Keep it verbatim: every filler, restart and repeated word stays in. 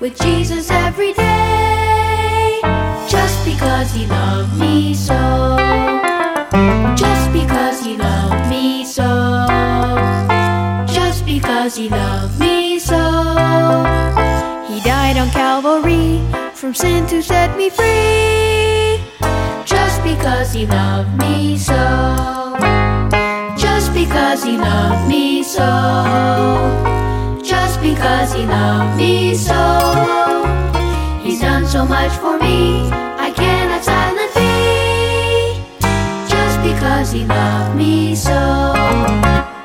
with Jesus every day. Just because He loved me so. Just because He loved me so. Just because He loved me so. He died on Calvary from sin to set me free. Just because He loved me so. Just because He loved me so. Just because He loved me so. He's done so much for me, I cannot silence be. Just because He loved me so.